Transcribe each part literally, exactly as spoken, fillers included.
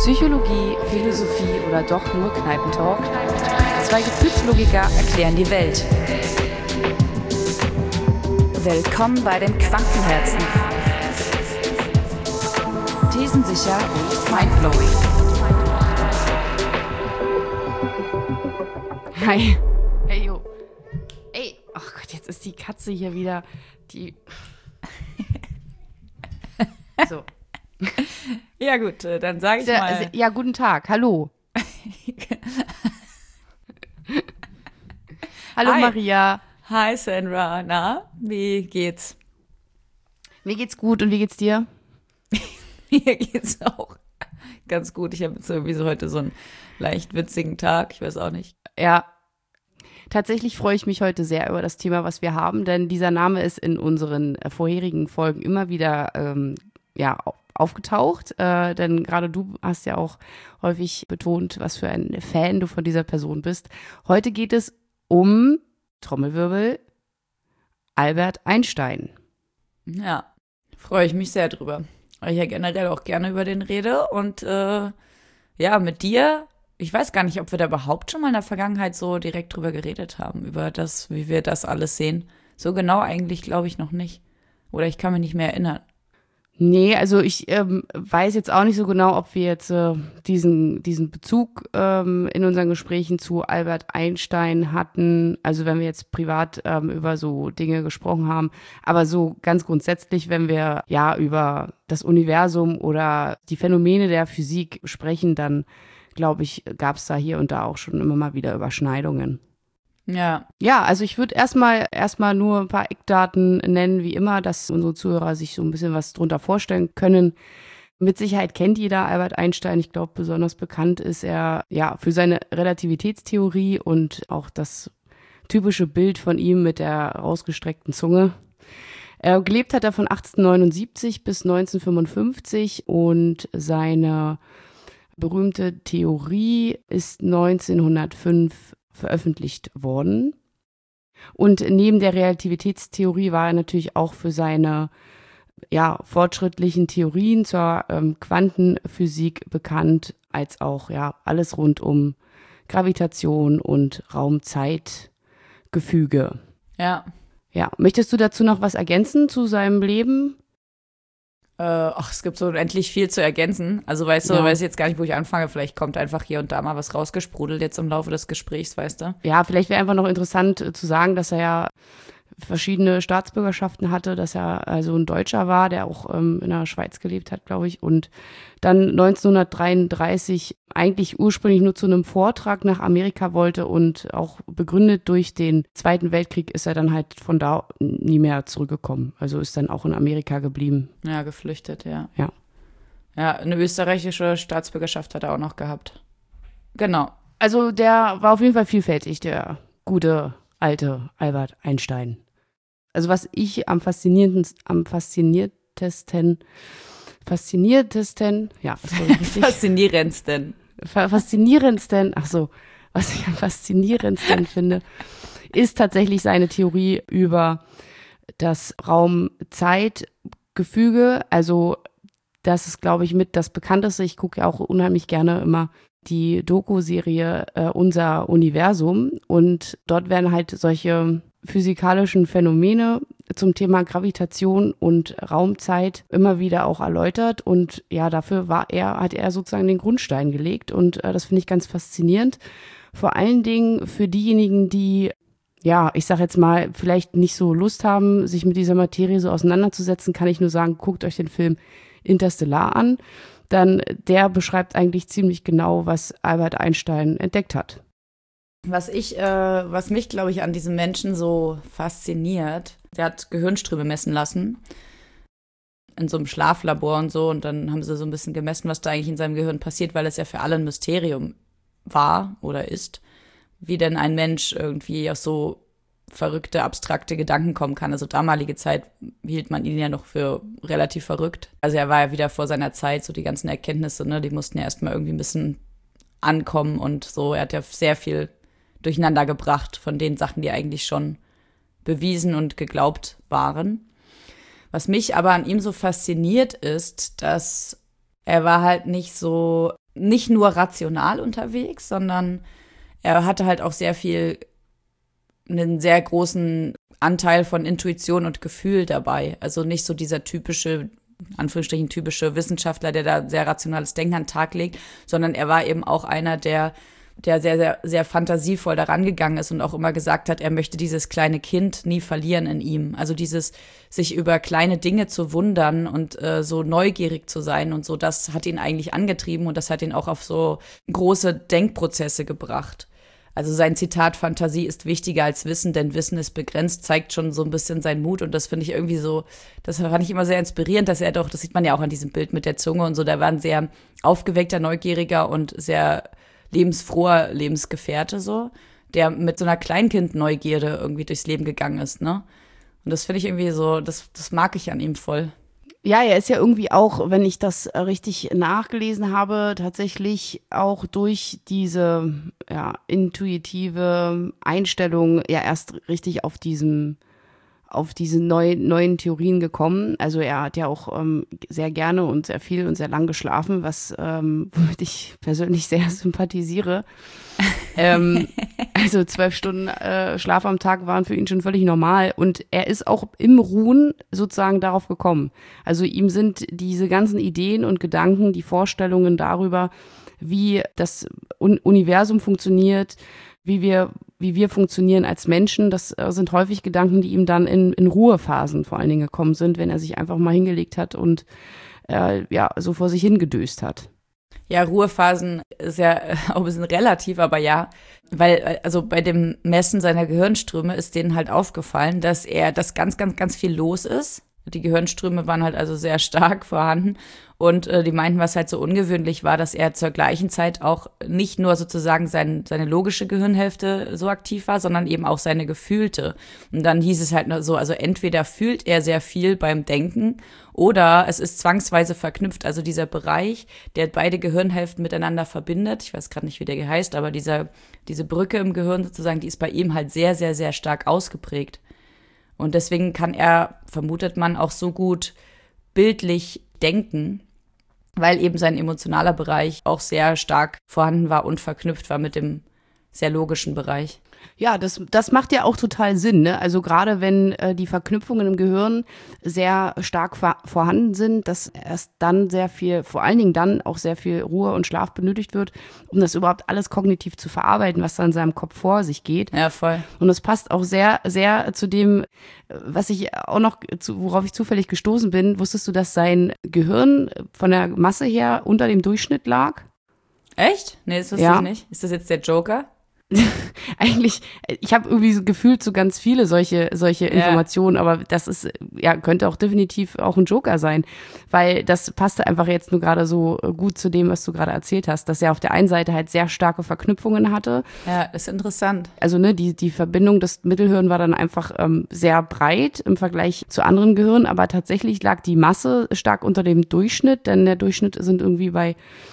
Psychologie, Philosophie oder doch nur Kneipentalk? Zwei Gefühlslogiker erklären die Welt. Willkommen bei den Quantenherzen. Thesensicher und mindblowing. Hi. Hey, yo. Ey, ach Gott, jetzt ist die Katze hier wieder, die... So. Ja gut, dann sage ich Der, mal. Ja, guten Tag, hallo. Hallo Hi. Maria. Hi Sandra, na, wie geht's? Mir geht's gut und wie geht's dir? Mir geht's auch ganz gut. Ich habe jetzt sowieso heute so einen leicht witzigen Tag, ich weiß auch nicht. Ja, tatsächlich freue ich mich heute sehr über das Thema, was wir haben, denn dieser Name ist in unseren vorherigen Folgen immer wieder ähm, ja, aufgetaucht, äh, denn gerade du hast ja auch häufig betont, was für ein Fan du von dieser Person bist. Heute geht es um, Trommelwirbel, Albert Einstein. Ja, freue ich mich sehr drüber, weil ich ja generell auch gerne über den rede und äh, ja, mit dir, ich weiß gar nicht, ob wir da überhaupt schon mal in der Vergangenheit so direkt drüber geredet haben, über das, wie wir das alles sehen. So genau eigentlich glaube ich noch nicht. Oder ich kann mich nicht mehr erinnern. Nee, also ich ähm, weiß jetzt auch nicht so genau, ob wir jetzt äh, diesen, diesen Bezug ähm, in unseren Gesprächen zu Albert Einstein hatten, also wenn wir jetzt privat ähm, über so Dinge gesprochen haben, aber so ganz grundsätzlich, wenn wir ja über das Universum oder die Phänomene der Physik sprechen, dann glaube ich, gab es da hier und da auch schon immer mal wieder Überschneidungen. Ja. Ja, also ich würde erstmal erstmal nur ein paar Eckdaten nennen, wie immer, dass unsere Zuhörer sich so ein bisschen was drunter vorstellen können. Mit Sicherheit kennt jeder Albert Einstein. Ich glaube, besonders bekannt ist er ja für seine Relativitätstheorie und auch das typische Bild von ihm mit der rausgestreckten Zunge. Er gelebt hat er von achtzehnhundertneunundsiebzig bis neunzehnhundertfünfundfünfzig und seine berühmte Theorie ist neunzehnhundertfünf veröffentlicht worden. Und neben der Relativitätstheorie war er natürlich auch für seine ja, fortschrittlichen Theorien zur ähm, Quantenphysik bekannt, als auch ja alles rund um Gravitation und Raum-Zeit-Gefüge. Ja. Ja, möchtest du dazu noch was ergänzen zu seinem Leben? Äh, ach, es gibt so unendlich viel zu ergänzen. Also weißt du, Ja. weiß jetzt gar nicht, wo ich anfange. Vielleicht kommt einfach hier und da mal was rausgesprudelt jetzt im Laufe des Gesprächs, weißt du? Ja, vielleicht wäre einfach noch interessant äh, zu sagen, dass er ja verschiedene Staatsbürgerschaften hatte, dass er also ein Deutscher war, der auch ähm, in der Schweiz gelebt hat, glaube ich, und dann neunzehnhundertdreiunddreißig eigentlich ursprünglich nur zu einem Vortrag nach Amerika wollte und auch begründet durch den Zweiten Weltkrieg ist er dann halt von da nie mehr zurückgekommen. Also ist dann auch in Amerika geblieben. Ja, geflüchtet, ja. Ja. Ja, eine österreichische Staatsbürgerschaft hat er auch noch gehabt. Genau. Also der war auf jeden Fall vielfältig, der gute alte Albert Einstein. Also was ich am faszinierendsten, am fasziniertesten, fasziniertesten, ja, das war richtig. Faszinierendsten. faszinierendsten, ach so, was ich am faszinierendsten finde, ist tatsächlich seine Theorie über das Raum-Zeit-Gefüge. Also das ist, glaube ich, mit das Bekannteste. Ich gucke ja auch unheimlich gerne immer die Doku-Serie äh, Unser Universum und dort werden halt solche physikalischen Phänomene zum Thema Gravitation und Raumzeit immer wieder auch erläutert und ja, dafür war er, hat er sozusagen den Grundstein gelegt und äh, das finde ich ganz faszinierend. Vor allen Dingen für diejenigen, die, ja, ich sag jetzt mal, vielleicht nicht so Lust haben, sich mit dieser Materie so auseinanderzusetzen, kann ich nur sagen, guckt euch den Film Interstellar an. Dann der beschreibt eigentlich ziemlich genau, was Albert Einstein entdeckt hat. Was ich, äh, was mich, glaube ich, an diesem Menschen so fasziniert, der hat Gehirnströme messen lassen in so einem Schlaflabor und so und dann haben sie so ein bisschen gemessen, was da eigentlich in seinem Gehirn passiert, weil es ja für alle ein Mysterium war oder ist, wie denn ein Mensch irgendwie auf so verrückte, abstrakte Gedanken kommen kann. Also damalige Zeit hielt man ihn ja noch für relativ verrückt. Also er war ja wieder vor seiner Zeit, so die ganzen Erkenntnisse, ne, die mussten ja erstmal irgendwie ein bisschen ankommen und so. Er hat ja sehr viel durcheinander gebracht von den Sachen, die eigentlich schon bewiesen und geglaubt waren. Was mich aber an ihm so fasziniert ist, dass er war halt nicht so nicht nur rational unterwegs, sondern er hatte halt auch sehr viel, einen sehr großen Anteil von Intuition und Gefühl dabei. Also nicht so dieser typische, in Anführungsstrichen typische Wissenschaftler, der da sehr rationales Denken an den Tag legt, sondern er war eben auch einer, der der sehr, sehr, sehr fantasievoll daran gegangen ist und auch immer gesagt hat, er möchte dieses kleine Kind nie verlieren in ihm. Also dieses, sich über kleine Dinge zu wundern und äh, so neugierig zu sein und so, das hat ihn eigentlich angetrieben und das hat ihn auch auf so große Denkprozesse gebracht. Also sein Zitat, Fantasie ist wichtiger als Wissen, denn Wissen ist begrenzt, zeigt schon so ein bisschen seinen Mut und das finde ich irgendwie so, das fand ich immer sehr inspirierend, dass er doch, das sieht man ja auch an diesem Bild mit der Zunge und so, der war ein sehr aufgeweckter, neugieriger und sehr lebensfroher Lebensgefährte so, der mit so einer Kleinkind-Neugierde irgendwie durchs Leben gegangen ist, ne? Und das finde ich irgendwie so, das, das mag ich an ihm voll. Ja, er ist ja irgendwie auch, wenn ich das richtig nachgelesen habe, tatsächlich auch durch diese ja, intuitive Einstellung ja erst richtig auf diesem auf diese neu, neuen Theorien gekommen. Also er hat ja auch ähm, sehr gerne und sehr viel und sehr lang geschlafen, was ähm, womit ich persönlich sehr sympathisiere. ähm, also zwölf Stunden äh, Schlaf am Tag waren für ihn schon völlig normal und er ist auch im Ruhen sozusagen darauf gekommen. Also ihm sind diese ganzen Ideen und Gedanken, die Vorstellungen darüber, wie das Un- Universum funktioniert, wie wir, wie wir funktionieren als Menschen, das äh, sind häufig Gedanken, die ihm dann in, in Ruhephasen vor allen Dingen gekommen sind, wenn er sich einfach mal hingelegt hat und äh, ja, so vor sich hingedöst hat. Ja, Ruhephasen ist ja auch ein bisschen relativ, aber ja, weil also bei dem Messen seiner Gehirnströme ist denen halt aufgefallen, dass er, dass ganz, ganz, ganz viel los ist. Die Gehirnströme waren halt also sehr stark vorhanden und äh, die meinten, was halt so ungewöhnlich war, dass er zur gleichen Zeit auch nicht nur sozusagen sein, seine logische Gehirnhälfte so aktiv war, sondern eben auch seine gefühlte. Und dann hieß es halt nur so, also entweder fühlt er sehr viel beim Denken oder es ist zwangsweise verknüpft, also dieser Bereich, der beide Gehirnhälften miteinander verbindet, ich weiß gerade nicht, wie der heißt, aber dieser, diese Brücke im Gehirn sozusagen, die ist bei ihm halt sehr, sehr, sehr stark ausgeprägt. Und deswegen kann er, vermutet man, auch so gut bildlich denken, weil eben sein emotionaler Bereich auch sehr stark vorhanden war und verknüpft war mit dem sehr logischen Bereich. Ja, das, das macht ja auch total Sinn, ne? Also gerade wenn äh, die Verknüpfungen im Gehirn sehr stark ver- vorhanden sind, dass erst dann sehr viel, vor allen Dingen dann auch sehr viel Ruhe und Schlaf benötigt wird, um das überhaupt alles kognitiv zu verarbeiten, was da in seinem Kopf vor sich geht. Ja, voll. Und das passt auch sehr, sehr zu dem, was ich auch noch, zu, worauf ich zufällig gestoßen bin. Wusstest du, dass sein Gehirn von der Masse her unter dem Durchschnitt lag? Echt? Nee, das wusste Ja. ich nicht. Ist das jetzt der Joker? Eigentlich, ich habe irgendwie so gefühlt so ganz viele solche solche Informationen, ja. Aber das ist, ja, könnte auch definitiv auch ein Joker sein, weil das passte einfach jetzt nur gerade so gut zu dem, was du gerade erzählt hast, dass er auf der einen Seite halt sehr starke Verknüpfungen hatte. Ja, ist interessant. Also ne, die die Verbindung des Mittelhirn war dann einfach ähm, sehr breit im Vergleich zu anderen Gehirnen, aber tatsächlich lag die Masse stark unter dem Durchschnitt, denn der Durchschnitt sind irgendwie bei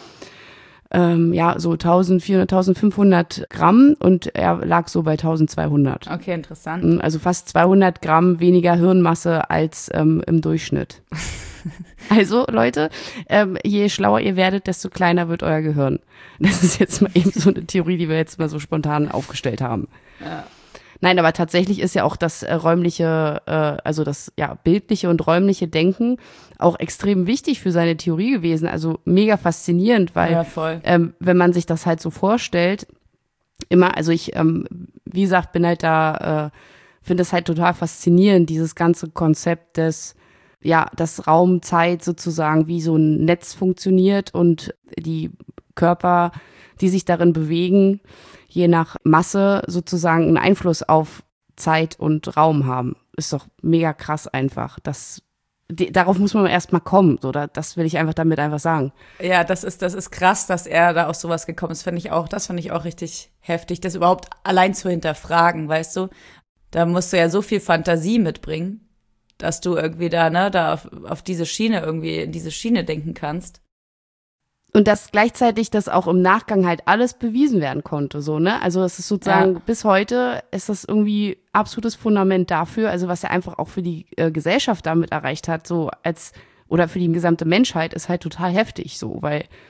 Ähm, ja, so eintausendvierhundert, eintausendfünfhundert Gramm und er lag so bei eintausendzweihundert. Okay, interessant. Also fast zweihundert Gramm weniger Hirnmasse als ähm, im Durchschnitt. Also Leute, ähm, je schlauer ihr werdet, desto kleiner wird euer Gehirn. Das ist jetzt mal eben so eine Theorie, die wir jetzt mal so spontan aufgestellt haben. Ja. Nein, aber tatsächlich ist ja auch das äh, räumliche, äh, also das ja bildliche und räumliche Denken auch extrem wichtig für seine Theorie gewesen. Also mega faszinierend, weil Ja, voll. ähm, wenn man sich das halt so vorstellt, immer, also ich, ähm, wie gesagt, bin halt da, äh, finde es halt total faszinierend, dieses ganze Konzept des, ja, dass Raum, Zeit sozusagen wie so ein Netz funktioniert und die Körper, die sich darin bewegen, je nach Masse sozusagen einen Einfluss auf Zeit und Raum haben. Ist doch mega krass einfach. Das, die, darauf muss man erst mal kommen. So, da, das will ich einfach damit einfach sagen. Ja, das ist, das ist krass, dass er da auf sowas gekommen ist, finde ich auch. Das fand ich auch richtig heftig, das überhaupt allein zu hinterfragen, weißt du? Da musst du ja so viel Fantasie mitbringen, dass du irgendwie da, ne, da auf, auf diese Schiene irgendwie, in diese Schiene denken kannst. Und dass gleichzeitig das auch im Nachgang halt alles bewiesen werden konnte, so, ne? Also es ist sozusagen, Ja. bis heute ist das irgendwie absolutes Fundament dafür, also was er einfach auch für die äh, Gesellschaft damit erreicht hat, so als, oder für die gesamte Menschheit, ist halt total heftig, so, weil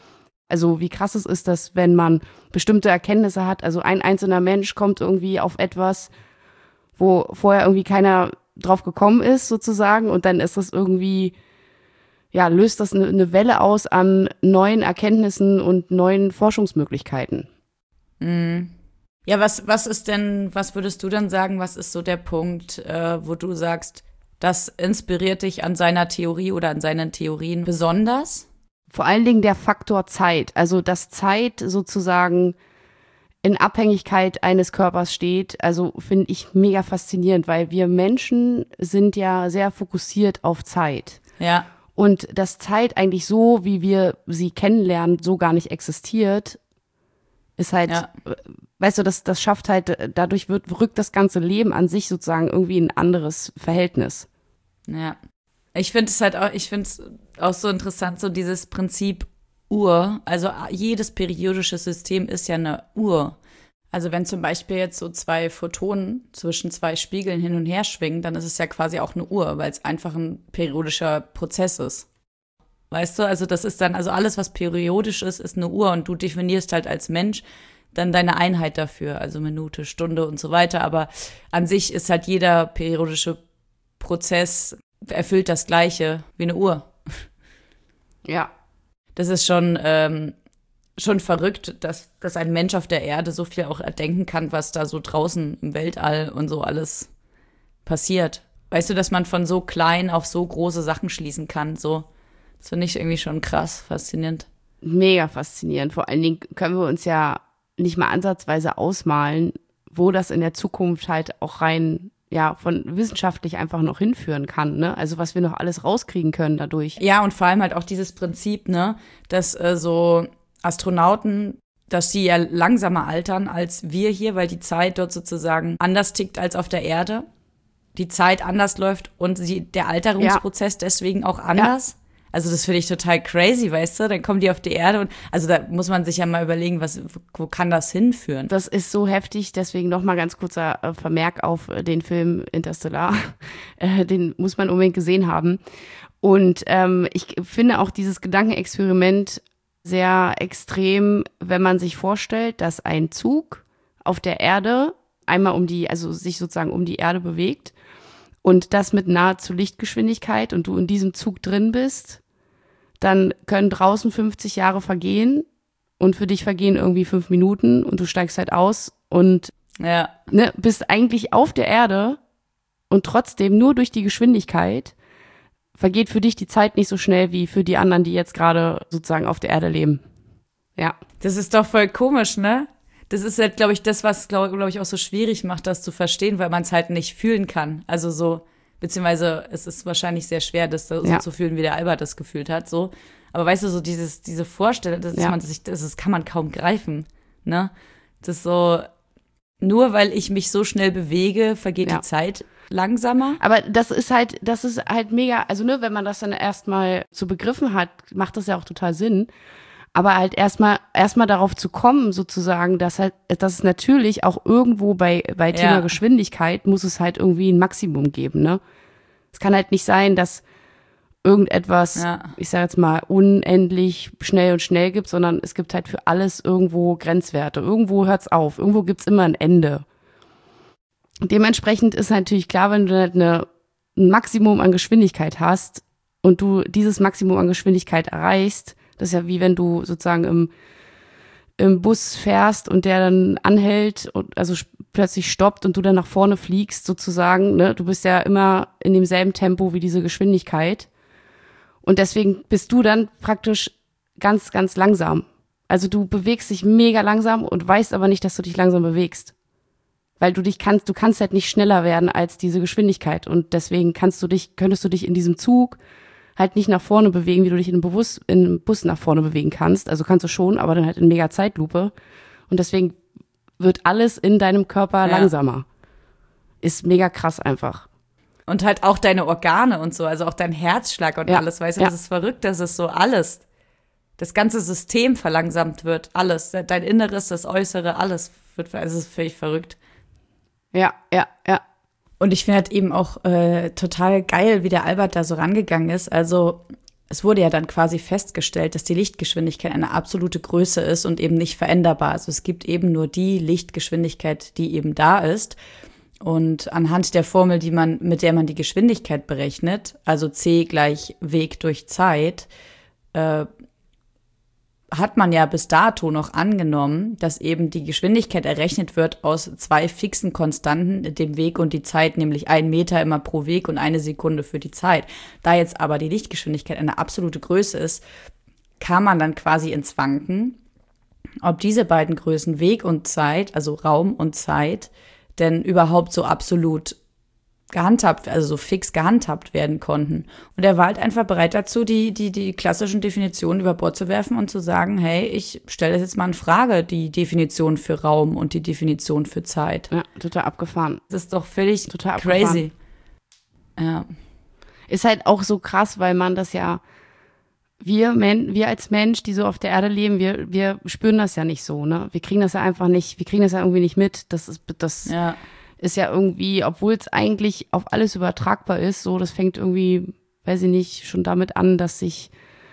Also wie krass es ist, dass wenn man bestimmte Erkenntnisse hat, also ein einzelner Mensch kommt irgendwie auf etwas, wo vorher irgendwie keiner drauf gekommen ist sozusagen und dann ist das irgendwie, ja, löst das eine, eine Welle aus an neuen Erkenntnissen und neuen Forschungsmöglichkeiten. Mhm. Ja, was, was ist denn, was würdest du denn sagen, was ist so der Punkt, äh, wo du sagst, das inspiriert dich an seiner Theorie oder an seinen Theorien besonders? Vor allen Dingen der Faktor Zeit, also dass Zeit sozusagen in Abhängigkeit eines Körpers steht, also finde ich mega faszinierend, weil wir Menschen sind ja sehr fokussiert auf Zeit. Ja. Und dass Zeit eigentlich so, wie wir sie kennenlernen, so gar nicht existiert, ist halt, ja. weißt du, das, das schafft halt, dadurch wird, rückt das ganze Leben an sich sozusagen irgendwie in ein anderes Verhältnis. Ja. Ich finde es halt auch, ich finde es auch so interessant, so dieses Prinzip Uhr. Also jedes periodische System ist ja eine Uhr. Also wenn zum Beispiel jetzt so zwei Photonen zwischen zwei Spiegeln hin und her schwingen, dann ist es ja quasi auch eine Uhr, weil es einfach ein periodischer Prozess ist. Weißt du, also das ist dann, also alles, was periodisch ist, ist eine Uhr und du definierst halt als Mensch dann deine Einheit dafür, also Minute, Stunde und so weiter. Aber an sich ist halt jeder periodische Prozess erfüllt das Gleiche wie eine Uhr. Ja. Das ist schon, ähm, schon verrückt, dass, dass ein Mensch auf der Erde so viel auch erdenken kann, was da so draußen im Weltall und so alles passiert. Weißt du, dass man von so klein auf so große Sachen schließen kann, so. Das finde ich irgendwie schon krass, faszinierend. Mega faszinierend. Vor allen Dingen können wir uns ja nicht mal ansatzweise ausmalen, wo das in der Zukunft halt auch rein, ja, von wissenschaftlich einfach noch hinführen kann, ne? Also was wir noch alles rauskriegen können dadurch. Ja, und vor allem halt auch dieses Prinzip, ne, dass äh, so Astronauten, dass sie ja langsamer altern als wir hier, weil die Zeit dort sozusagen anders tickt als auf der Erde. Die Zeit anders läuft und sie, der Alterungsprozess ja. deswegen auch anders. Ja. Also das finde ich total crazy, weißt du? Dann kommen die auf die Erde und also da muss man sich ja mal überlegen, was, wo kann das hinführen? Das ist so heftig, deswegen noch mal ganz kurzer äh, Vermerk auf äh, den Film Interstellar. äh, den muss man unbedingt gesehen haben. Und ähm, ich finde auch dieses Gedankenexperiment sehr extrem, wenn man sich vorstellt, dass ein Zug auf der Erde einmal um die, also sich sozusagen um die Erde bewegt und das mit nahezu Lichtgeschwindigkeit und du in diesem Zug drin bist, dann können draußen fünfzig Jahre vergehen und für dich vergehen irgendwie fünf Minuten und du steigst halt aus und ja. ne, bist eigentlich auf der Erde und trotzdem nur durch die Geschwindigkeit vergeht für dich die Zeit nicht so schnell wie für die anderen, die jetzt gerade sozusagen auf der Erde leben. Ja. Das ist doch voll komisch, ne? Das ist halt, glaube ich, das, was, glaube glaub ich, auch so schwierig macht, das zu verstehen, weil man es halt nicht fühlen kann. Also so, beziehungsweise es ist wahrscheinlich sehr schwer, das so ja. zu fühlen, wie der Albert das gefühlt hat, so. Aber weißt du, so dieses, diese Vorstellung, dass ja. man sich, das, das kann man kaum greifen, ne? Das ist so, nur weil ich mich so schnell bewege, vergeht ja. die Zeit langsamer. Aber das ist halt, das ist halt mega, also ne, wenn man das dann erstmal so begriffen hat, macht das ja auch total Sinn. Aber halt erstmal erstmal darauf zu kommen, sozusagen, dass halt, dass es natürlich auch irgendwo bei bei Thema ja. Geschwindigkeit muss es halt irgendwie ein Maximum geben, ne? Es kann halt nicht sein, dass irgendetwas, ja. ich sage jetzt mal, unendlich schnell und schnell gibt, sondern es gibt halt für alles irgendwo Grenzwerte. Irgendwo hört's auf, irgendwo gibt's immer ein Ende. Dementsprechend ist natürlich klar, wenn du halt eine, ein Maximum an Geschwindigkeit hast und du dieses Maximum an Geschwindigkeit erreichst, das ist ja wie wenn du sozusagen im, im Bus fährst und der dann anhält und also plötzlich stoppt und du dann nach vorne fliegst sozusagen, ne? Du bist ja immer in demselben Tempo wie diese Geschwindigkeit und deswegen bist du dann praktisch ganz, ganz langsam. Also du bewegst dich mega langsam und weißt aber nicht, dass du dich langsam bewegst. Weil du dich kannst, du kannst halt nicht schneller werden als diese Geschwindigkeit und deswegen kannst du dich, könntest du dich in diesem Zug halt nicht nach vorne bewegen, wie du dich in einem, Bus, in einem Bus nach vorne bewegen kannst. Also kannst du schon, aber dann halt in mega Zeitlupe. Und deswegen wird alles in deinem Körper ja. langsamer. Ist mega krass einfach. Und halt auch deine Organe und so, also auch dein Herzschlag und ja. alles, weißt du, ja. das ist verrückt, dass es so alles, das ganze System verlangsamt wird, alles, dein Inneres, das Äußere, alles wird, also es ist völlig verrückt. Ja, ja, ja. Und ich finde halt eben auch äh, total geil, wie der Albert da so rangegangen ist. Also es wurde ja dann quasi festgestellt, dass die Lichtgeschwindigkeit eine absolute Größe ist und eben nicht veränderbar. Also es gibt eben nur die Lichtgeschwindigkeit, die eben da ist. Und anhand der Formel, die man, mit der man die Geschwindigkeit berechnet, also c gleich Weg durch Zeit, äh, hat man ja bis dato noch angenommen, dass eben die Geschwindigkeit errechnet wird aus zwei fixen Konstanten, dem Weg und die Zeit, nämlich ein Meter immer pro Weg und eine Sekunde für die Zeit. Da jetzt aber die Lichtgeschwindigkeit eine absolute Größe ist, kam man dann quasi ins Wanken, ob diese beiden Größen Weg und Zeit, also Raum und Zeit, denn überhaupt so absolut gehandhabt, also so fix gehandhabt werden konnten. Und er war halt einfach bereit dazu, die, die, die klassischen Definitionen über Bord zu werfen und zu sagen, hey, ich stelle das jetzt mal in Frage, die Definition für Raum und die Definition für Zeit. Ja, total abgefahren. Das ist doch völlig total crazy. Ja. Ist halt auch so krass, weil man das ja, wir, Men- wir als Mensch, die so auf der Erde leben, wir, wir spüren das ja nicht so, ne? Wir kriegen das ja einfach nicht, wir kriegen das ja irgendwie nicht mit. Das ist, das Ja. ist ja irgendwie, obwohl es eigentlich auf alles übertragbar ist, so, das fängt irgendwie, weiß ich nicht, schon damit an, dass sich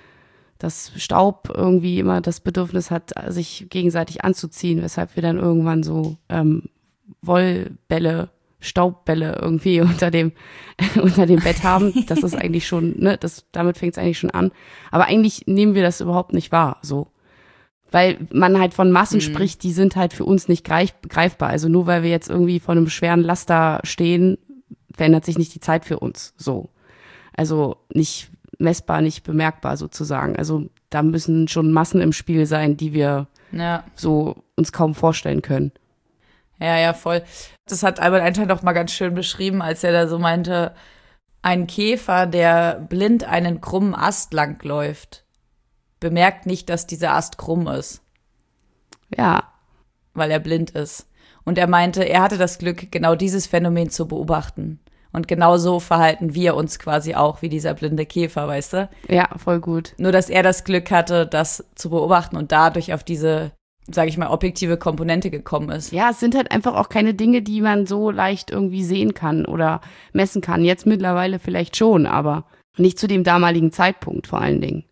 das Staub irgendwie immer das Bedürfnis hat, sich gegenseitig anzuziehen, weshalb wir dann irgendwann so ähm, Wollbälle, Staubbälle irgendwie unter dem unter dem Bett haben. Das ist eigentlich schon, ne, das, damit fängt es eigentlich schon an. Aber eigentlich nehmen wir das überhaupt nicht wahr, so. Weil man halt von Massen mhm. spricht, die sind halt für uns nicht greif, greifbar. Also nur weil wir jetzt irgendwie vor einem schweren Laster stehen, verändert sich nicht die Zeit für uns, so. Also nicht messbar, nicht bemerkbar sozusagen. Also da müssen schon Massen im Spiel sein, die wir ja. so uns kaum vorstellen können. Ja, ja, voll. Das hat Albert Einstein doch mal ganz schön beschrieben, als er da so meinte, ein Käfer, der blind einen krummen Ast langläuft, bemerkt nicht, dass dieser Ast krumm ist. Ja. Weil er blind ist. Und er meinte, er hatte das Glück, genau dieses Phänomen zu beobachten. Und genau so verhalten wir uns quasi auch wie dieser blinde Käfer, weißt du? Ja, voll gut. Nur, dass er das Glück hatte, das zu beobachten und dadurch auf diese, sage ich mal, objektive Komponente gekommen ist. Ja, es sind halt einfach auch keine Dinge, die man so leicht irgendwie sehen kann oder messen kann. Jetzt mittlerweile vielleicht schon, aber nicht zu dem damaligen Zeitpunkt vor allen Dingen.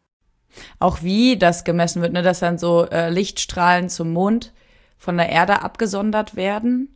Auch wie das gemessen wird, ne, dass dann so äh, Lichtstrahlen zum Mond von der Erde abgesondert werden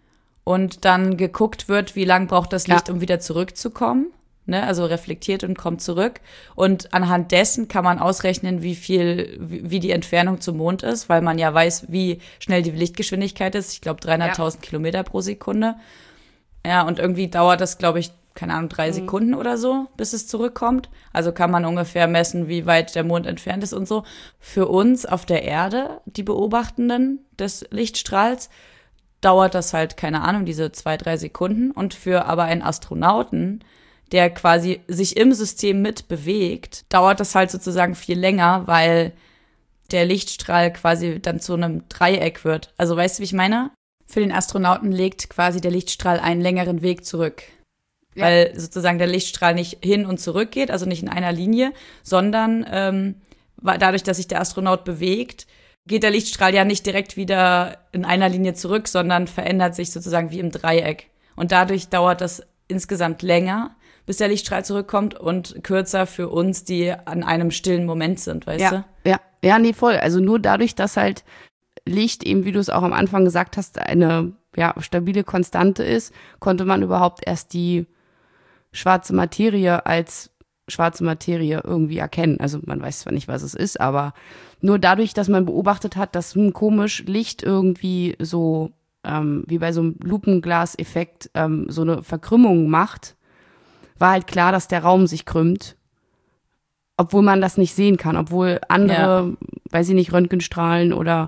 und dann geguckt wird, wie lang braucht das Licht, ja. um wieder zurückzukommen. Ne, also reflektiert und kommt zurück. Und anhand dessen kann man ausrechnen, wie viel, wie, wie die Entfernung zum Mond ist, weil man ja weiß, wie schnell die Lichtgeschwindigkeit ist. Ich glaube, dreihunderttausend ja. Kilometer pro Sekunde. Ja, und irgendwie dauert das, glaube ich, keine Ahnung, drei mhm. Sekunden oder so, bis es zurückkommt. Also kann man ungefähr messen, wie weit der Mond entfernt ist und so. Für uns auf der Erde, die Beobachtenden des Lichtstrahls, dauert das halt, keine Ahnung, diese zwei, drei Sekunden. Und für aber einen Astronauten, der quasi sich im System mit bewegt, dauert das halt sozusagen viel länger, weil der Lichtstrahl quasi dann zu einem Dreieck wird. Also weißt du, wie ich meine? Für den Astronauten legt quasi der Lichtstrahl einen längeren Weg zurück. Ja. Weil sozusagen der Lichtstrahl nicht hin und zurück geht, also nicht in einer Linie, sondern ähm, dadurch, dass sich der Astronaut bewegt, geht der Lichtstrahl ja nicht direkt wieder in einer Linie zurück, sondern verändert sich sozusagen wie im Dreieck. Und dadurch dauert das insgesamt länger, bis der Lichtstrahl zurückkommt und kürzer für uns, die an einem stillen Moment sind, weißt ja, du? Ja, ja, nee, voll. Also nur dadurch, dass halt Licht eben, wie du es auch am Anfang gesagt hast, eine ja, stabile Konstante ist, konnte man überhaupt erst die schwarze Materie als schwarze Materie irgendwie erkennen. Also man weiß zwar nicht, was es ist, aber nur dadurch, dass man beobachtet hat, dass ein komisch Licht irgendwie so, ähm, wie bei so einem Lupenglas-Effekt, ähm, so eine Verkrümmung macht, war halt klar, dass der Raum sich krümmt, obwohl man das nicht sehen kann, obwohl andere, ja. weiß ich nicht, Röntgenstrahlen oder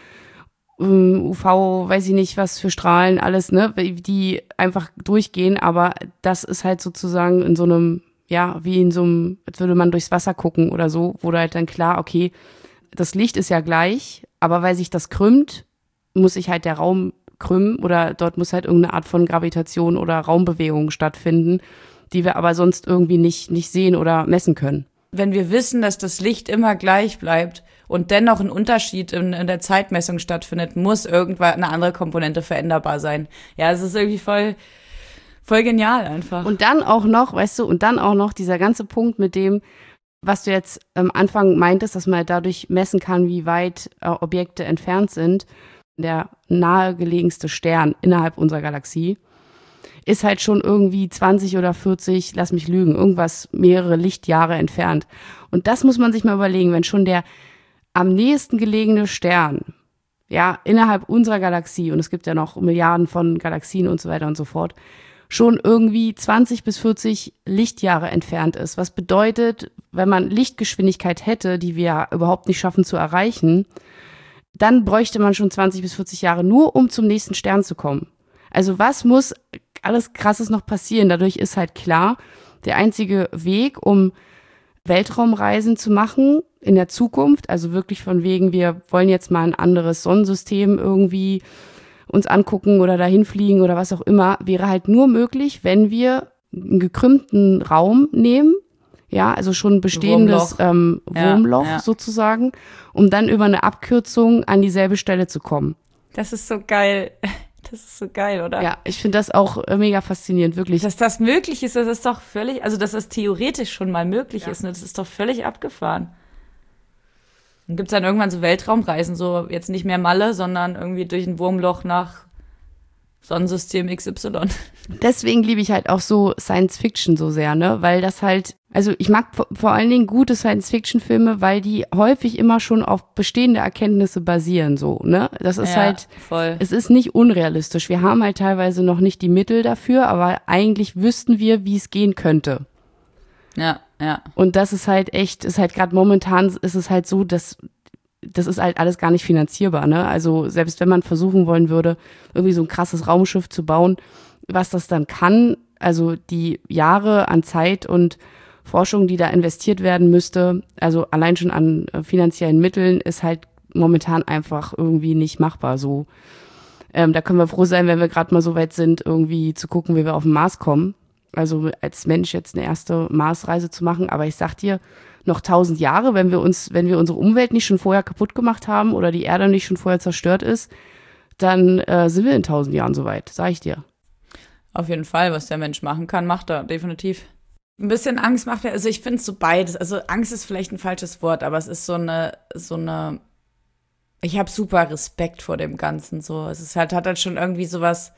ähm, U V, weiß ich nicht, was für Strahlen, alles, ne, die einfach durchgehen, aber das ist halt sozusagen in so einem, ja, wie in so einem, als würde man durchs Wasser gucken oder so, wurde halt dann klar, okay, das Licht ist ja gleich, aber weil sich das krümmt, muss sich halt der Raum krümmen oder dort muss halt irgendeine Art von Gravitation oder Raumbewegung stattfinden, die wir aber sonst irgendwie nicht, nicht sehen oder messen können. Wenn wir wissen, dass das Licht immer gleich bleibt und dennoch ein Unterschied in, in der Zeitmessung stattfindet, muss irgendwann eine andere Komponente veränderbar sein. Ja, es ist irgendwie voll, voll genial einfach. Und dann auch noch, weißt du, und dann auch noch dieser ganze Punkt mit dem, was du jetzt am Anfang meintest, dass man dadurch messen kann, wie weit äh, Objekte entfernt sind, der nahegelegenste Stern innerhalb unserer Galaxie ist halt schon irgendwie zwanzig oder vierzig, lass mich lügen, irgendwas mehrere Lichtjahre entfernt. Und das muss man sich mal überlegen, wenn schon der am nächsten gelegene Stern, ja, innerhalb unserer Galaxie, und es gibt ja noch Milliarden von Galaxien und so weiter und so fort, schon irgendwie zwanzig bis vierzig Lichtjahre entfernt ist. Was bedeutet, wenn man Lichtgeschwindigkeit hätte, die wir überhaupt nicht schaffen zu erreichen, dann bräuchte man schon zwanzig bis vierzig Jahre nur, um zum nächsten Stern zu kommen. Also was muss alles Krasses noch passieren? Dadurch ist halt klar, der einzige Weg, um Weltraumreisen zu machen in der Zukunft, also wirklich von wegen, wir wollen jetzt mal ein anderes Sonnensystem irgendwie uns angucken oder dahin fliegen oder was auch immer, wäre halt nur möglich, wenn wir einen gekrümmten Raum nehmen, ja, also schon ein bestehendes Wurmloch, ähm, Wurmloch ja, ja. sozusagen, um dann über eine Abkürzung an dieselbe Stelle zu kommen. Das ist so geil. Das ist so geil, oder? Ja, ich finde das auch mega faszinierend, wirklich. Dass das möglich ist, das ist doch völlig, also dass das theoretisch schon mal möglich ja. ist, ne? Das ist doch völlig abgefahren. Dann gibt es dann irgendwann so Weltraumreisen, so jetzt nicht mehr Malle, sondern irgendwie durch ein Wurmloch nach Sonnensystem X Y. Deswegen liebe ich halt auch so Science-Fiction so sehr, ne, weil das halt, also ich mag vor, vor allen Dingen gute Science-Fiction-Filme, weil die häufig immer schon auf bestehende Erkenntnisse basieren, so, ne, das ist ja, halt, voll. Es ist nicht unrealistisch, wir haben halt teilweise noch nicht die Mittel dafür, aber eigentlich wüssten wir, wie es gehen könnte. Ja, ja. Und das ist halt echt, ist halt gerade momentan ist es halt so, dass das ist halt alles gar nicht finanzierbar, ne? Also selbst wenn man versuchen wollen würde, irgendwie so ein krasses Raumschiff zu bauen, was das dann kann, also die Jahre an Zeit und Forschung, die da investiert werden müsste, also allein schon an finanziellen Mitteln, ist halt momentan einfach irgendwie nicht machbar. So, ähm, da können wir froh sein, wenn wir gerade mal so weit sind, irgendwie zu gucken, wie wir auf den Mars kommen. Also als Mensch jetzt eine erste Marsreise zu machen, aber ich sag dir, noch tausend Jahre, wenn wir uns, wenn wir unsere Umwelt nicht schon vorher kaputt gemacht haben oder die Erde nicht schon vorher zerstört ist, dann äh, sind wir in tausend Jahren soweit, sag ich dir. Auf jeden Fall, was der Mensch machen kann, macht er, definitiv. Ein bisschen Angst macht er, also ich finde es so beides, also Angst ist vielleicht ein falsches Wort, aber es ist so eine, so eine, ich habe super Respekt vor dem Ganzen, so, es ist halt, hat halt schon irgendwie sowas,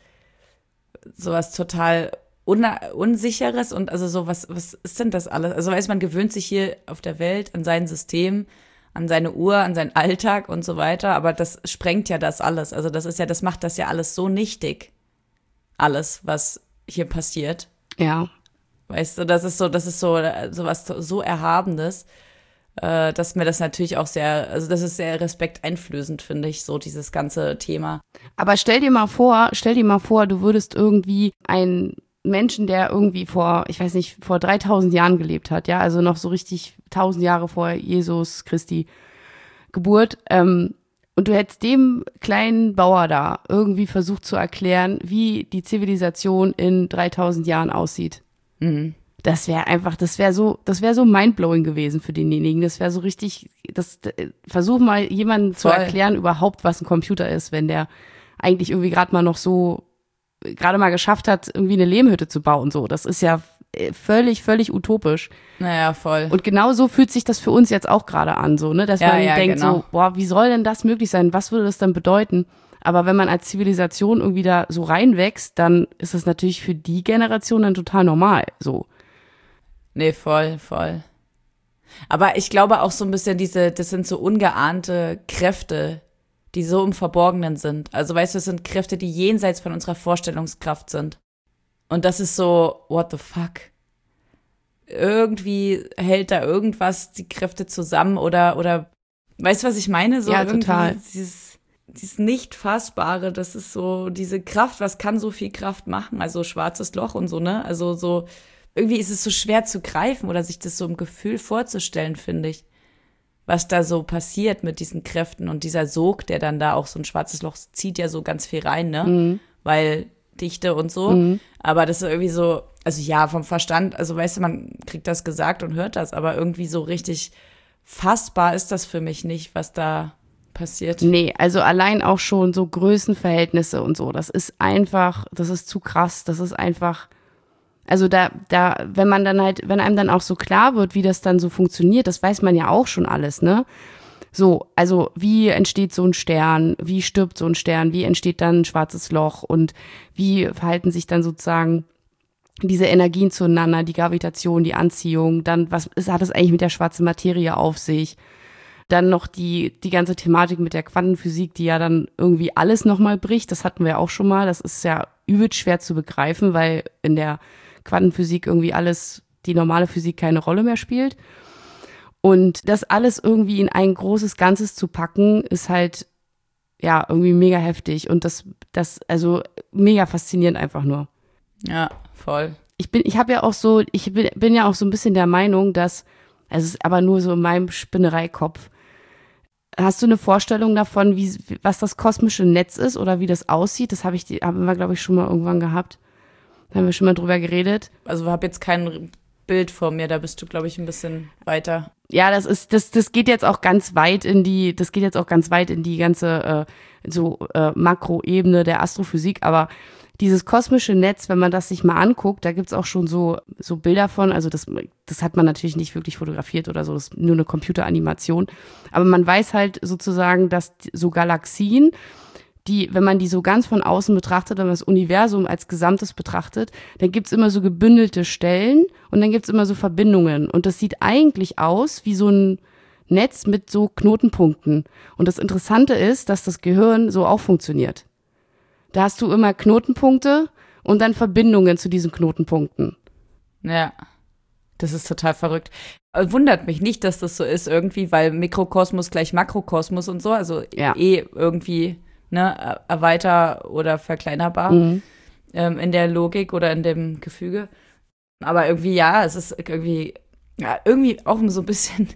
sowas total Un- Unsicheres und also so, was, was ist denn das alles? Also weiß man gewöhnt sich hier auf der Welt an sein System, an seine Uhr, an seinen Alltag und so weiter, aber das sprengt ja das alles. Also das ist ja, das macht das ja alles so nichtig. Alles, was hier passiert. Ja. Weißt du, das ist so, das ist so, so was so Erhabenes, äh, dass mir das natürlich auch sehr, also das ist sehr respekteinflößend, finde ich, so dieses ganze Thema. Aber stell dir mal vor, stell dir mal vor, du würdest irgendwie ein Menschen, der irgendwie vor, ich weiß nicht, vor dreitausend Jahren gelebt hat, ja, also noch so richtig tausend Jahre vor Jesus Christi Geburt, ähm, und du hättest dem kleinen Bauer da irgendwie versucht zu erklären, wie die Zivilisation in dreitausend Jahren aussieht. Mhm. Das wäre einfach, das wäre so, das wäre so mindblowing gewesen für denjenigen. Das wäre so richtig, das, versuch mal jemandem zu erklären überhaupt, was ein Computer ist, wenn der eigentlich irgendwie gerade mal noch so gerade mal geschafft hat, irgendwie eine Lehmhütte zu bauen. So, das ist ja völlig, völlig utopisch. Naja, voll. Und genau so fühlt sich das für uns jetzt auch gerade an, so, ne, dass ja, man ja, denkt genau. so, boah, wie soll denn das möglich sein? Was würde das dann bedeuten? Aber wenn man als Zivilisation irgendwie da so reinwächst, dann ist das natürlich für die Generation dann total normal, so. Nee, voll, voll. Aber ich glaube auch so ein bisschen diese, das sind so ungeahnte Kräfte, die so im Verborgenen sind. Also weißt du, es sind Kräfte, die jenseits von unserer Vorstellungskraft sind. Und das ist so, what the fuck? Irgendwie hält da irgendwas die Kräfte zusammen oder, oder, weißt du, was ich meine? So ja, irgendwie total. Dieses, dieses Nicht-Fassbare, das ist so, diese Kraft, was kann so viel Kraft machen? Also schwarzes Loch und so, ne? Also so, irgendwie ist es so schwer zu greifen oder sich das so im Gefühl vorzustellen, finde ich. Was da so passiert mit diesen Kräften und dieser Sog, der dann da auch so ein schwarzes Loch zieht ja so ganz viel rein, ne? Mhm. Weil Dichte und so. Mhm. Aber das ist irgendwie so, also ja, vom Verstand, also weißt du, man kriegt das gesagt und hört das, aber irgendwie so richtig fassbar ist das für mich nicht, was da passiert. Nee, also allein auch schon so Größenverhältnisse und so, das ist einfach, das ist zu krass, das ist einfach, Also da, da, wenn man dann halt, wenn einem dann auch so klar wird, wie das dann so funktioniert, das weiß man ja auch schon alles, ne? So, also wie entsteht so ein Stern, wie stirbt so ein Stern, wie entsteht dann ein schwarzes Loch und wie verhalten sich dann sozusagen diese Energien zueinander, die Gravitation, die Anziehung, dann was ist, hat es eigentlich mit der schwarzen Materie auf sich? Dann noch die, die ganze Thematik mit der Quantenphysik, die ja dann irgendwie alles nochmal bricht, das hatten wir auch schon mal, das ist ja übel schwer zu begreifen, weil in der Quantenphysik irgendwie alles, die normale Physik keine Rolle mehr spielt. Und das alles irgendwie in ein großes Ganzes zu packen, ist halt, ja, irgendwie mega heftig. Und das, das, also mega faszinierend einfach nur. Ja, voll. Ich bin, ich habe ja auch so, ich bin, bin ja auch so ein bisschen der Meinung, dass, also es ist aber nur so in meinem Spinnereikopf. Hast du eine Vorstellung davon, wie, was das kosmische Netz ist oder wie das aussieht? Das habe ich, haben wir, glaube ich, schon mal irgendwann gehabt. Da haben wir schon mal drüber geredet. Also ich habe jetzt kein Bild vor mir, da bist du, glaube ich, ein bisschen weiter. Ja, das ist, das, das geht jetzt auch ganz weit in die, das geht jetzt auch ganz weit in die ganze äh, so äh, Makroebene der Astrophysik, aber dieses kosmische Netz, wenn man das sich mal anguckt, da gibt's auch schon so, so Bilder von, also das, das hat man natürlich nicht wirklich fotografiert oder so, das ist nur eine Computeranimation, aber man weiß halt sozusagen, dass so Galaxien, die, wenn man die so ganz von außen betrachtet, wenn man das Universum als Gesamtes betrachtet, dann gibt's immer so gebündelte Stellen und dann gibt's immer so Verbindungen. Und das sieht eigentlich aus wie so ein Netz mit so Knotenpunkten. Und das Interessante ist, dass das Gehirn so auch funktioniert. Da hast du immer Knotenpunkte und dann Verbindungen zu diesen Knotenpunkten. Ja, das ist total verrückt. Wundert mich nicht, dass das so ist irgendwie, weil Mikrokosmos gleich Makrokosmos und so, also ja. eh irgendwie ne, erweiter- oder verkleinerbar Mhm. ähm, in der Logik oder in dem Gefüge. Aber irgendwie, ja, es ist irgendwie, ja, irgendwie auch so ein bisschen,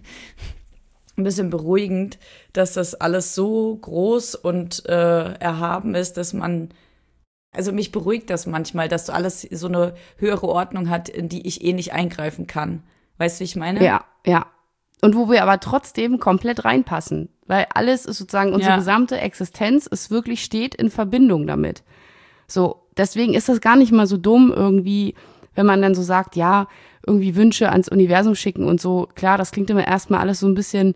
ein bisschen beruhigend, dass das alles so groß und äh, erhaben ist, dass man, also mich beruhigt das manchmal, dass so alles so eine höhere Ordnung hat, in die ich eh nicht eingreifen kann. Weißt du, wie ich meine? Ja, ja. Und wo wir aber trotzdem komplett reinpassen, weil alles ist sozusagen, unsere Ja. gesamte Existenz ist wirklich, steht in Verbindung damit. So, deswegen ist das gar nicht mal so dumm irgendwie, wenn man dann so sagt, ja, irgendwie Wünsche ans Universum schicken und so. Klar, das klingt immer erstmal alles so ein bisschen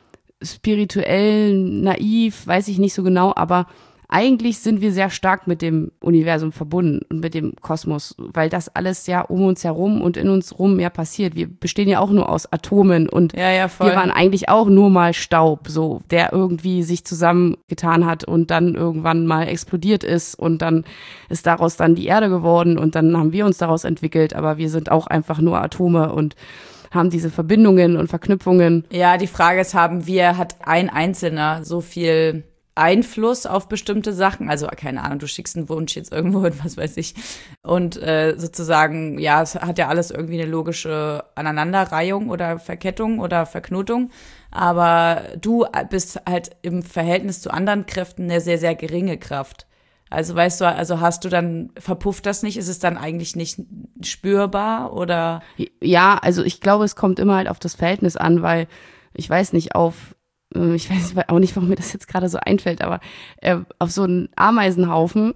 spirituell, naiv, weiß ich nicht so genau, aber eigentlich sind wir sehr stark mit dem Universum verbunden und mit dem Kosmos, weil das alles ja um uns herum und in uns rum ja passiert. Wir bestehen ja auch nur aus Atomen und Ja, ja, voll. wir waren eigentlich auch nur mal Staub, so, der irgendwie sich zusammengetan hat und dann irgendwann mal explodiert ist und dann ist daraus dann die Erde geworden und dann haben wir uns daraus entwickelt, aber wir sind auch einfach nur Atome und haben diese Verbindungen und Verknüpfungen. Ja, die Frage ist, haben wir, hat ein Einzelner so viel Einfluss auf bestimmte Sachen, also keine Ahnung, du schickst einen Wunsch jetzt irgendwo hin, was weiß ich, und äh, sozusagen, ja, es hat ja alles irgendwie eine logische Aneinanderreihung oder Verkettung oder Verknotung, aber du bist halt im Verhältnis zu anderen Kräften eine sehr, sehr geringe Kraft. Also weißt du, also hast du dann, verpufft das nicht, ist es dann eigentlich nicht spürbar oder? Ja, also ich glaube, es kommt immer halt auf das Verhältnis an, weil ich weiß nicht, auf ich weiß auch nicht, warum mir das jetzt gerade so einfällt, aber äh, auf so einen Ameisenhaufen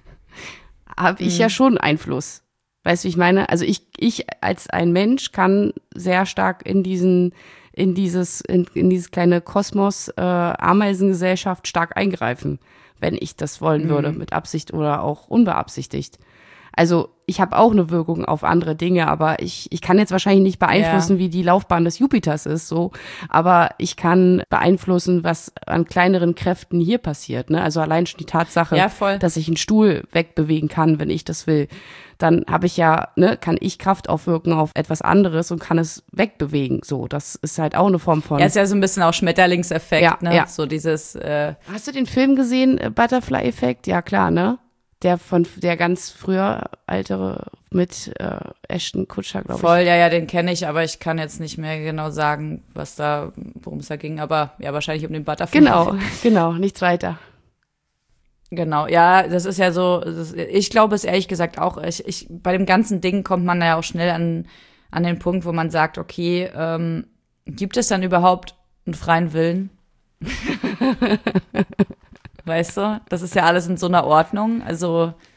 habe ich mhm. ja schon Einfluss. Weißt du, wie ich meine? Also ich, ich als ein Mensch kann sehr stark in diesen, in dieses, in, in dieses kleine Kosmos äh, Ameisengesellschaft stark eingreifen, wenn ich das wollen mhm. würde, mit Absicht oder auch unbeabsichtigt. Also ich habe auch eine Wirkung auf andere Dinge, aber ich, ich kann jetzt wahrscheinlich nicht beeinflussen, ja. wie die Laufbahn des Jupiters ist, so. Aber ich kann beeinflussen, was an kleineren Kräften hier passiert, ne? Also allein schon die Tatsache, ja, voll. dass ich einen Stuhl wegbewegen kann, wenn ich das will. Dann habe ich ja, ne, kann ich Kraft aufwirken auf etwas anderes und kann es wegbewegen, so. Das ist halt auch eine Form von. Ja, ist ja so ein bisschen auch Schmetterlingseffekt, ja, ne? Ja. So dieses. Äh Hast du den Film gesehen, Butterfly-Effekt? Ja, klar, ne? Der von der ganz früher ältere mit äh, Ashton Kutcher, glaube ich. Voll, ja, ja, den kenne ich, aber ich kann jetzt nicht mehr genau sagen, was da, worum es da ging, aber ja, wahrscheinlich um den Butterfly. Genau, genau, nichts weiter. Genau, ja, das ist ja so, das, ich glaube es ehrlich gesagt auch, ich, ich, bei dem ganzen Ding kommt man ja auch schnell an, an den Punkt, wo man sagt, okay, ähm, gibt es dann überhaupt einen freien Willen? Weißt du, das ist ja alles in so einer Ordnung, also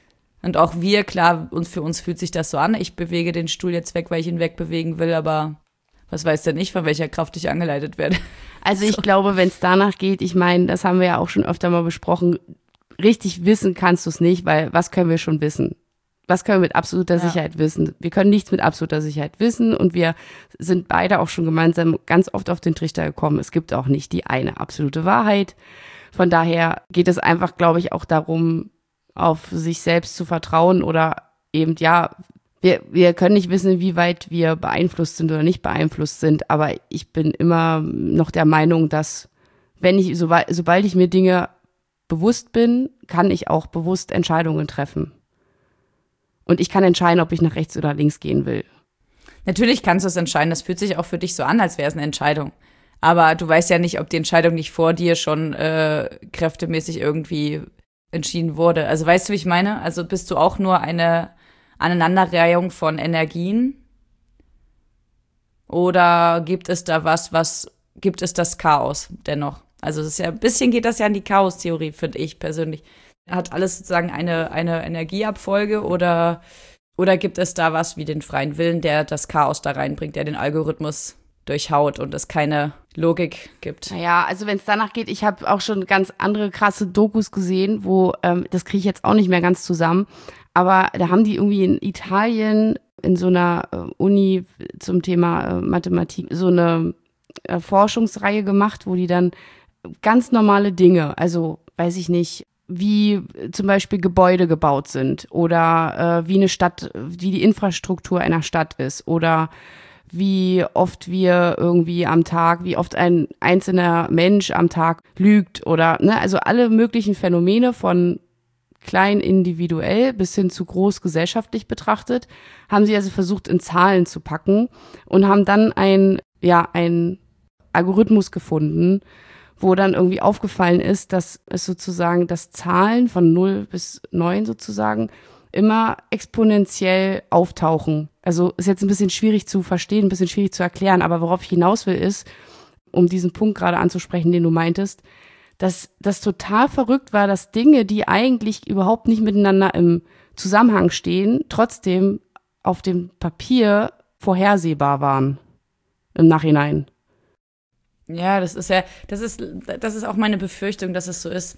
Und auch wir, klar, uns, für uns fühlt sich das so an. Ich bewege den Stuhl jetzt weg, weil ich ihn wegbewegen will, aber was weiß der nicht, von welcher Kraft ich angeleitet werde. Also ich so. glaube, wenn es danach geht, ich meine, das haben wir ja auch schon öfter mal besprochen, richtig wissen kannst du es nicht, weil was können wir schon wissen? Was können wir mit absoluter ja. Sicherheit wissen? Wir können nichts mit absoluter Sicherheit wissen und wir sind beide auch schon gemeinsam ganz oft auf den Trichter gekommen. Es gibt auch nicht die eine absolute Wahrheit. Von daher geht es einfach, glaube ich, auch darum, auf sich selbst zu vertrauen oder eben, ja, wir, wir können nicht wissen, wie weit wir beeinflusst sind oder nicht beeinflusst sind, aber ich bin immer noch der Meinung, dass wenn ich, sobald, sobald ich mir Dinge bewusst bin, kann ich auch bewusst Entscheidungen treffen. Und ich kann entscheiden, ob ich nach rechts oder links gehen will. Natürlich kannst du es entscheiden, das fühlt sich auch für dich so an, als wäre es eine Entscheidung. Aber du weißt ja nicht, ob die Entscheidung nicht vor dir schon äh, kräftemäßig irgendwie entschieden wurde. Also weißt du, wie ich meine? Also bist du auch nur eine Aneinanderreihung von Energien? Oder gibt es da was, was, gibt es das Chaos dennoch? Also es ist ja, ein bisschen geht das ja in die Chaos-Theorie, finde ich persönlich. Hat alles sozusagen eine, eine Energieabfolge oder, oder gibt es da was wie den freien Willen, der das Chaos da reinbringt, der den Algorithmus durchhaut und es keine Logik gibt? Naja, also wenn es danach geht, ich habe auch schon ganz andere krasse Dokus gesehen, wo, ähm, das kriege ich jetzt auch nicht mehr ganz zusammen, aber da haben die irgendwie in Italien in so einer äh, Uni zum Thema äh, Mathematik so eine äh, Forschungsreihe gemacht, wo die dann ganz normale Dinge, also weiß ich nicht, wie zum Beispiel Gebäude gebaut sind oder äh, wie eine Stadt, wie die Infrastruktur einer Stadt ist oder wie oft wir irgendwie am Tag, wie oft ein einzelner Mensch am Tag lügt oder, ne, also alle möglichen Phänomene von klein individuell bis hin zu groß gesellschaftlich betrachtet, haben sie also versucht in Zahlen zu packen und haben dann ein, ja, ein Algorithmus gefunden, wo dann irgendwie aufgefallen ist, dass es sozusagen, dass Zahlen von null bis neun sozusagen immer exponentiell auftauchen. Also ist jetzt ein bisschen schwierig zu verstehen, ein bisschen schwierig zu erklären, aber worauf ich hinaus will ist, um diesen Punkt gerade anzusprechen, den du meintest, dass das total verrückt war, dass Dinge, die eigentlich überhaupt nicht miteinander im Zusammenhang stehen, trotzdem auf dem Papier vorhersehbar waren im Nachhinein. Ja, das ist ja, das ist, das ist auch meine Befürchtung, dass es so ist.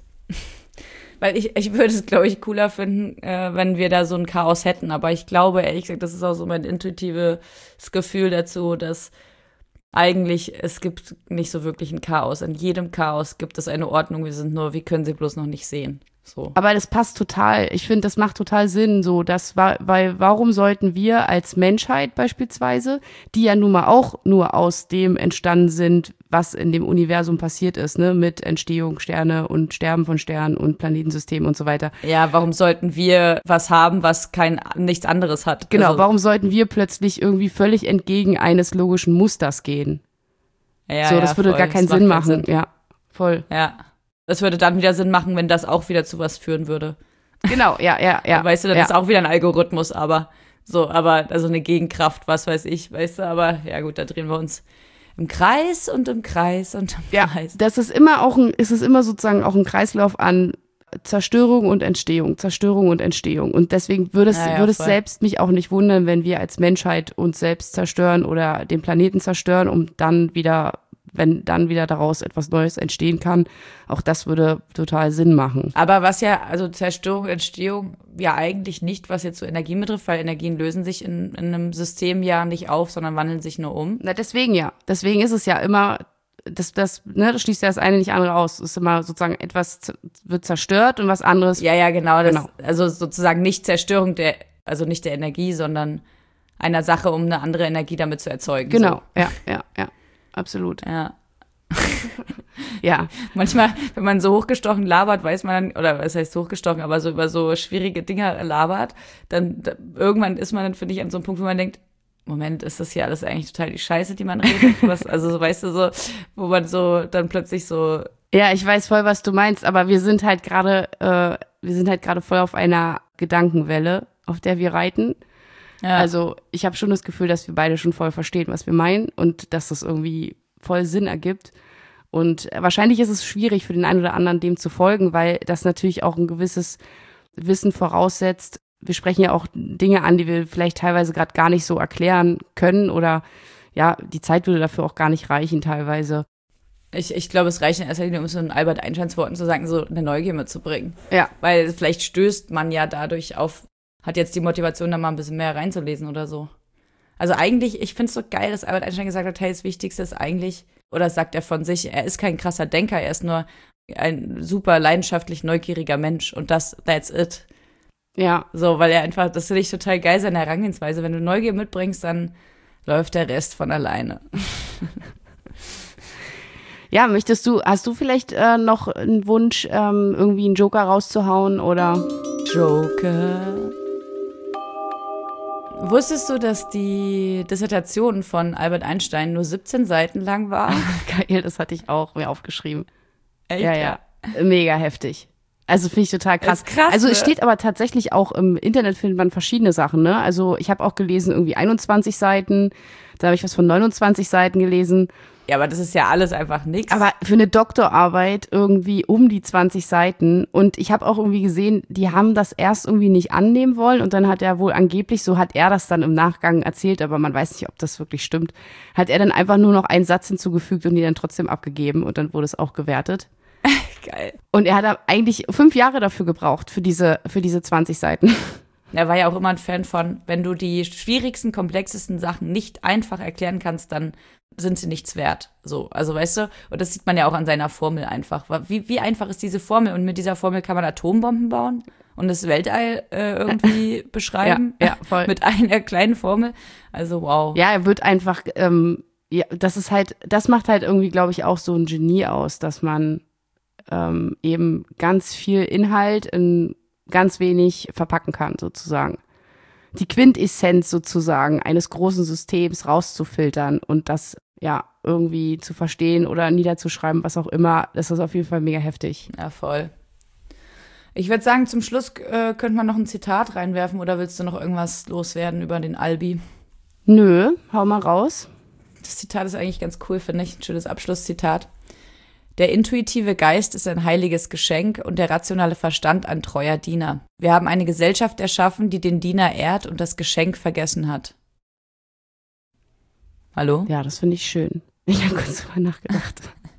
Weil ich, ich würde es, glaube ich, cooler finden, äh, wenn wir da so ein Chaos hätten. Aber ich glaube, ehrlich gesagt, das ist auch so mein intuitives Gefühl dazu, dass eigentlich es gibt nicht so wirklich ein Chaos. In jedem Chaos gibt es eine Ordnung. Wir sind nur, wir können sie bloß noch nicht sehen. So. Aber das passt total. Ich finde, das macht total Sinn. So, das war, weil warum sollten wir als Menschheit beispielsweise, die ja nun mal auch nur aus dem entstanden sind, was in dem Universum passiert ist, ne, mit Entstehung, Sterne und Sterben von Sternen und Planetensystemen und so weiter. Ja, warum sollten wir was haben, was kein nichts anderes hat? Genau, also, warum sollten wir plötzlich irgendwie völlig entgegen eines logischen Musters gehen? Ja, so, das ja, würde voll. gar keinen Das Sinn macht keinen machen. Sinn. Ja, voll. Ja. Das würde dann wieder Sinn machen, wenn das auch wieder zu was führen würde. Genau, ja, ja, ja. Weißt du, dann ja. ist auch wieder ein Algorithmus, aber so, aber also eine Gegenkraft, was weiß ich, weißt du, aber ja gut, da drehen wir uns im Kreis und im Kreis und im ja, Kreis. Das ist immer auch ein, ist es immer sozusagen auch ein Kreislauf an Zerstörung und Entstehung, Zerstörung und Entstehung. Und deswegen würde es, ja, ja, würde es voll. selbst mich auch nicht wundern, wenn wir als Menschheit uns selbst zerstören oder den Planeten zerstören, um dann wieder wenn dann wieder daraus etwas Neues entstehen kann. Auch das würde total Sinn machen. Aber was ja, also Zerstörung, Entstehung, ja eigentlich nicht, was jetzt so Energie betrifft, weil Energien lösen sich in, in einem System ja nicht auf, sondern wandeln sich nur um. Na, deswegen ja. Deswegen ist es ja immer, das, das, ne, das schließt ja das eine nicht andere aus. Es ist immer sozusagen, etwas z- wird zerstört und was anderes. Ja, ja, genau. Das, genau. Also sozusagen nicht Zerstörung der, also nicht der Energie, sondern einer Sache, um eine andere Energie damit zu erzeugen. Genau, so. ja, ja, ja. Absolut. Ja. Ja. Manchmal, wenn man so hochgestochen labert, weiß man dann, oder was heißt hochgestochen, aber so über so schwierige Dinge labert, dann da, irgendwann ist man dann, finde ich, an so einem Punkt, wo man denkt, Moment, ist das hier alles eigentlich total die Scheiße, die man redet? Was, also so, weißt du, so, wo man so dann plötzlich so. Ja, ich weiß voll, was du meinst, aber wir sind halt gerade, äh, wir sind halt gerade voll auf einer Gedankenwelle, auf der wir reiten. Ja. Also ich habe schon das Gefühl, dass wir beide schon voll verstehen, was wir meinen und dass das irgendwie voll Sinn ergibt. Und wahrscheinlich ist es schwierig für den einen oder anderen, dem zu folgen, weil das natürlich auch ein gewisses Wissen voraussetzt, wir sprechen ja auch Dinge an, die wir vielleicht teilweise gerade gar nicht so erklären können oder ja, die Zeit würde dafür auch gar nicht reichen teilweise. Ich, ich glaube, es reicht in erster Linie, um so in Albert Einsteins Worten zu sagen, so eine Neugier mitzubringen. Ja. Weil vielleicht stößt man ja dadurch auf, hat jetzt die Motivation, da mal ein bisschen mehr reinzulesen oder so. Also eigentlich, ich finde es so geil, dass Albert Einstein gesagt hat, hey, das Wichtigste ist eigentlich, oder sagt er von sich, er ist kein krasser Denker, er ist nur ein super leidenschaftlich neugieriger Mensch und das, that's it. Ja. So, weil er einfach, das finde ich total geil, seine Herangehensweise. Wenn du Neugier mitbringst, dann läuft der Rest von alleine. Ja, möchtest du, hast du vielleicht äh, noch einen Wunsch, ähm, irgendwie einen Joker rauszuhauen oder? Joker. Wusstest du, dass die Dissertation von Albert Einstein nur siebzehn Seiten lang war? Geil, das hatte ich auch mir aufgeschrieben. Echt? Ja, ja. Mega heftig. Also finde ich total krass. Das ist krass, also ne? Es steht aber tatsächlich auch im Internet, findet man verschiedene Sachen, ne? Also ich habe auch gelesen, irgendwie einundzwanzig Seiten, da habe ich was von neunundzwanzig Seiten gelesen. Ja, aber das ist ja alles einfach nichts. Aber für eine Doktorarbeit irgendwie um die zwanzig Seiten. Und ich habe auch irgendwie gesehen, die haben das erst irgendwie nicht annehmen wollen. Und dann hat er wohl angeblich, so hat er das dann im Nachgang erzählt, aber man weiß nicht, ob das wirklich stimmt, hat er dann einfach nur noch einen Satz hinzugefügt und die dann trotzdem abgegeben. Und dann wurde es auch gewertet. Geil. Und er hat eigentlich fünf Jahre dafür gebraucht, für diese, für diese zwanzig Seiten. Er war ja auch immer ein Fan von, wenn du die schwierigsten, komplexesten Sachen nicht einfach erklären kannst, dann sind sie nichts wert. So, also weißt du, und das sieht man ja auch an seiner Formel einfach. Wie, wie einfach ist diese Formel? Und mit dieser Formel kann man Atombomben bauen und das Weltall äh, irgendwie beschreiben. Ja, ja, voll. Mit einer kleinen Formel. Also wow. Ja, er wird einfach, ähm, ja, das ist halt, das macht halt irgendwie, glaube ich, auch so ein Genie aus, dass man ähm, eben ganz viel Inhalt in ganz wenig verpacken kann, sozusagen. Die Quintessenz sozusagen eines großen Systems rauszufiltern und das ja irgendwie zu verstehen oder niederzuschreiben, was auch immer, das ist auf jeden Fall mega heftig. Ja, voll. Ich würde sagen, zum Schluss äh, könnte man noch ein Zitat reinwerfen oder willst du noch irgendwas loswerden über den Albi? Nö, hau mal raus. Das Zitat ist eigentlich ganz cool, finde ich. Ein schönes Abschlusszitat. Der intuitive Geist ist ein heiliges Geschenk und der rationale Verstand ein treuer Diener. Wir haben eine Gesellschaft erschaffen, die den Diener ehrt und das Geschenk vergessen hat. Hallo? Ja, das finde ich schön. Ich habe kurz drüber nachgedacht.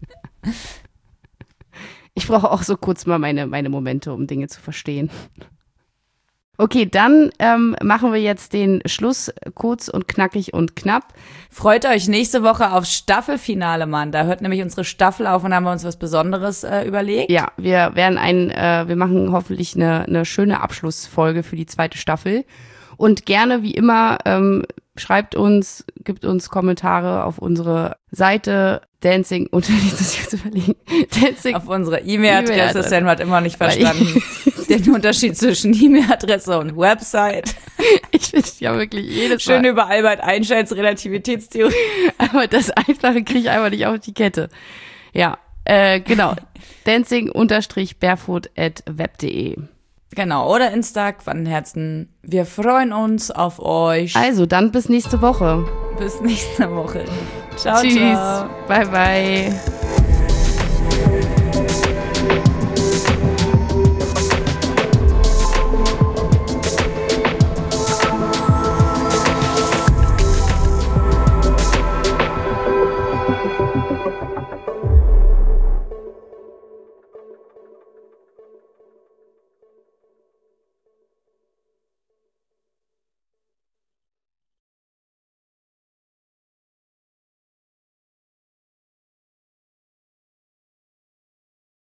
Ich brauche auch so kurz mal meine, meine Momente, um Dinge zu verstehen. Okay, dann ähm, machen wir jetzt den Schluss kurz und knackig und knapp. Freut euch nächste Woche aufs Staffelfinale, Mann. Da hört nämlich unsere Staffel auf und haben wir uns was Besonderes äh, überlegt. Ja, wir werden ein, äh, wir machen hoffentlich eine, eine schöne Abschlussfolge für die zweite Staffel. Und gerne, wie immer, ähm, schreibt uns, gibt uns Kommentare auf unsere Seite Dancing, und das ist jetzt überlegen, Dancing. Auf unsere E-Mail-Adresse, E-Mail-Adresse. Sam hat immer nicht verstanden den Unterschied zwischen E-Mail-Adresse und Website. Ich finde ja wirklich jedes Schön Mal. über Albert Einsteins Relativitätstheorie. Aber das Einfache kriege ich einfach nicht auf die Kette. Ja, äh, genau. Dancing-barefoot at web punkt de. Genau, oder Insta, Quantenherzen. Wir freuen uns auf euch. Also, dann bis nächste Woche. Bis nächste Woche. Ciao, Tschüss. ciao. Bye, bye.